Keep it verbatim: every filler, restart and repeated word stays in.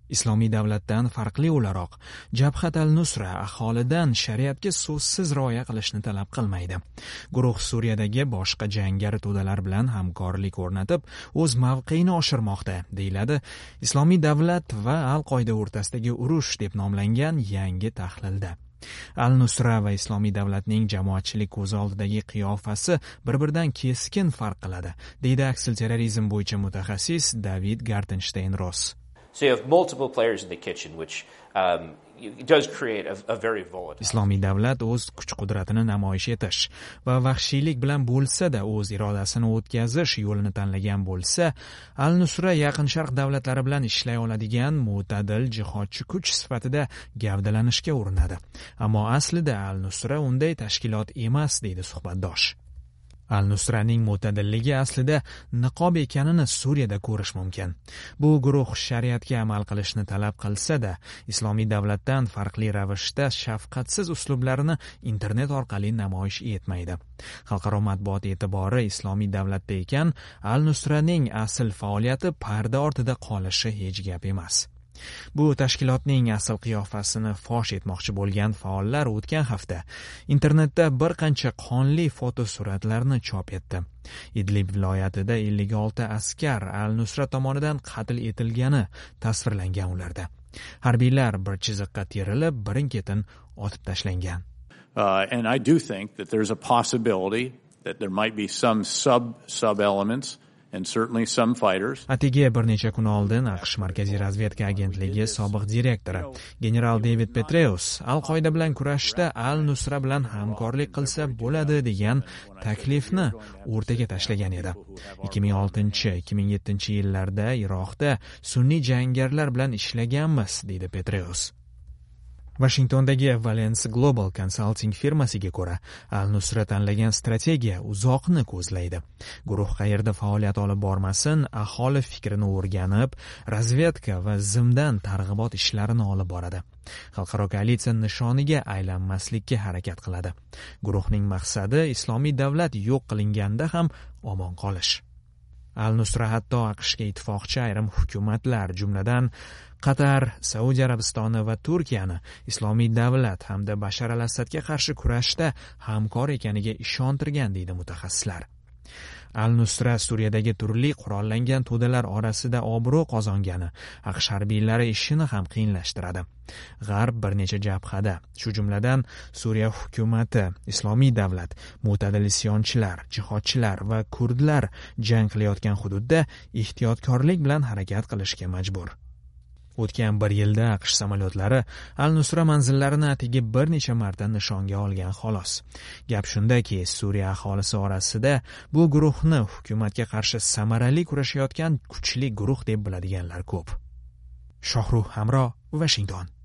Islomiy davlatdan farqli o'laroq, Jabhat al-Nusra aholidan shariatga so'zsiz rioya qilishni talab qilmaydi. Guruh Suriyadagi boshqa jangari to'dalar bilan hamkorlik o'rnatib, o'z mavqeini oshirmoqda, deyiladi Islomiy davlat va Al-Qoida o'rtasidagi urush deb nomlangan yangi tahlilda. Al-Nusra va Islomiy davlatning jamoatchilik ko'zi oldidagi qiyofasi bir-biridan keskin farq qiladi, deydi aksil terrorizm bo'yicha mutaxassis David Gartenstein-Ross. So you have multiple players in the kitchen, which um, it does create a, a very volatile. Islomiy davlat o'z kuch-qudratini namoyish etish va vahshiylik bilan bo'lsa-da o'z irodasini o'tkazish yo'lini tanlagan bo'lsa, Al-Nusra Yaqin Sharq davlatlari bilan ishlay oladigan mo'tadil jihodchi kuch sifatida gavdalanishga urinadi. Ammo aslida Al-Nusra unday tashkilot emas, deydi suhbatdosh. Al-Nusraning mo'tadilligi aslida niqob ekanini Suriyada ko'rish mumkin. Bu guruh shariatga amal qilishni talab qilsa-da, Islomiy davlatdan farqli ravishda shafqatsiz uslublarini internet orqali namoyish etmaydi. Xalqaro matbuot e'tibori Islomiy davlatda ekan, Al-Nusraning asl faoliyati parda ortida qolishi hech gap emas. Bu tashkilotning asl qiyofasini fosh etmoqchi bo'lgan faollar o'tgan hafta internetda bir qancha qonli fotosuratlarni chop etdi. Idlib viloyatida ellik olti askar Al-Nusra tomonidan qatl etilgani tasvirlangan ularda. Harbiylar bir chiziqqa terilib, birin-ketin otib tashlangan. Uh, and I do think that there's a possibility that there might be some sub sub elements and certainly some fighters. Atigi bir necha kun oldin AQSh Markaziy razvedka agentligi sobiq direktori general David Petraeus Al-Qoida bilan kurashishda Al-Nusra bilan hamkorlik qilsa bo'ladi degan taklifni o'rtaga tashlagan edi. ikki ming oltinchi ikki ming yettinchi yillarda Iroqda sunniy jangarilar bilan ishlaganmiz, deydi Petraeus. Washingtondagi Valence Global Consulting firmasiga ko'ra, Al-Nusra tanlagan strategiya uzoqni ko'zlaydi. Guruh qayerda faoliyat olib bormasin, aholi fikrini o'rganib, razvedka va zimdan targ'ibot ishlarini olib boradi. Xalqaro koalitsiya nishoniga aylanmaslikka harakat qiladi. Guruhning maqsadi Islomiy davlat yo'q qilinganda ham omon qolish. Al-Nusra hatto AQShga ittifoqchi ayrim hukumatlar, jumladan Qatar, Saudiya Arabistoni va Turkiyani Islomiy davlat hamda Bashar al-Asadga qarshi kurashda hamkor ekaniga ishontirgan, deydi mutaxassislar. Al-Nusra Suriyadagi turli qurollangan to'dalar orasida obro' qozongani AQSh harbiylari ishini ham qiyinlashtiradi. G'arb bir necha jabhada, shu jumladan Suriya hukumati, Islomiy davlat, mo'tadil isyonchilar, jihodchilar va kurdlar jang qilayotgan hududda ehtiyotkorlik bilan harakat qilishga majbur. O'tgan bir yilda AQSh samolyotlari Al-Nusra manzillarini atigi bir necha marta nishonga olgan xolos. Gap shundaki, Suriya aholisi orasida bu guruhni hukumatga qarshi samarali kurashayotgan kuchli guruh deb biladiganlar ko'p. Shohruh Hamro, Washington.